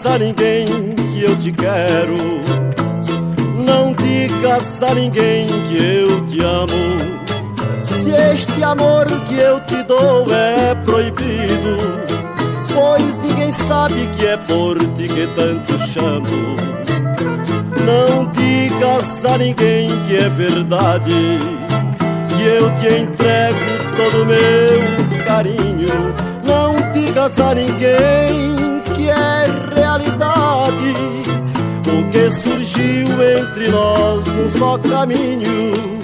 digas a ninguém que eu te quero, não digas a ninguém que eu te amo. Se este amor que eu te dou é proibido, pois ninguém sabe que é por ti que tanto chamo. Não digas a ninguém que é verdade, que eu te entrego todo o meu carinho. Não digas a ninguém que é realidade o que surgiu entre nós num só caminho.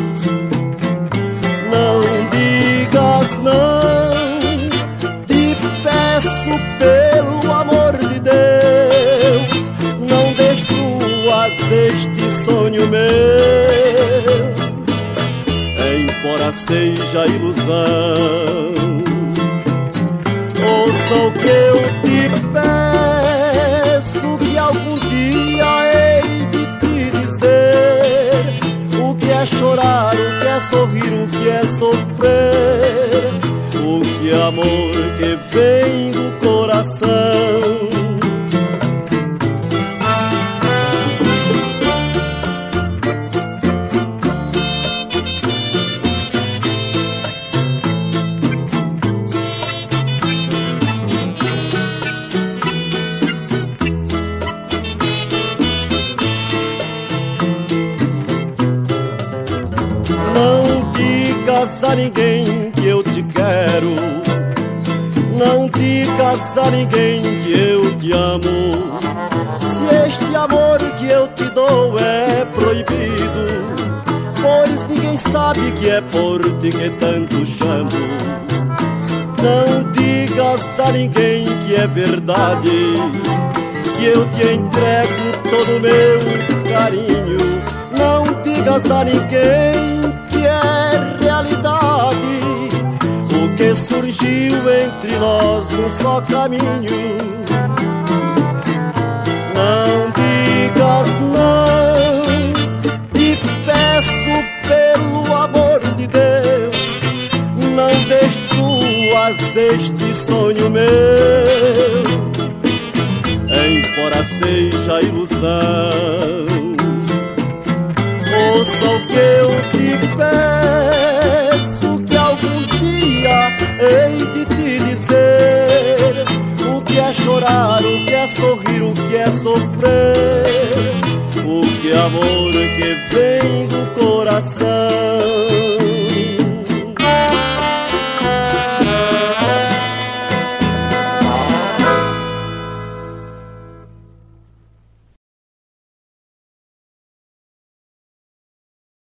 Não digas não, te peço pelo amor de Deus, não destruas este sonho meu, embora seja ilusão. Ouça o que eu te peço, que algum dia hei de te dizer o que é chorar, o que é sorrir, o que é sofrer, o que é amor que vem do coração. A ninguém que eu te quero, não digas a ninguém que eu te amo. Se este amor que eu te dou é proibido, pois ninguém sabe que é por ti que tanto chamo. Não digas a ninguém que é verdade, que eu te entrego todo o meu carinho. Não digas a ninguém que é realidade o que surgiu entre nós num só caminho. Não digas não, te peço pelo amor de Deus, não destruas este sonho meu, embora seja ilusão. Ouça o que eu te peço, que algum dia hei de te dizer o que é chorar, o que é sorrir, o que é sofrer, o que é amor que vem do coração.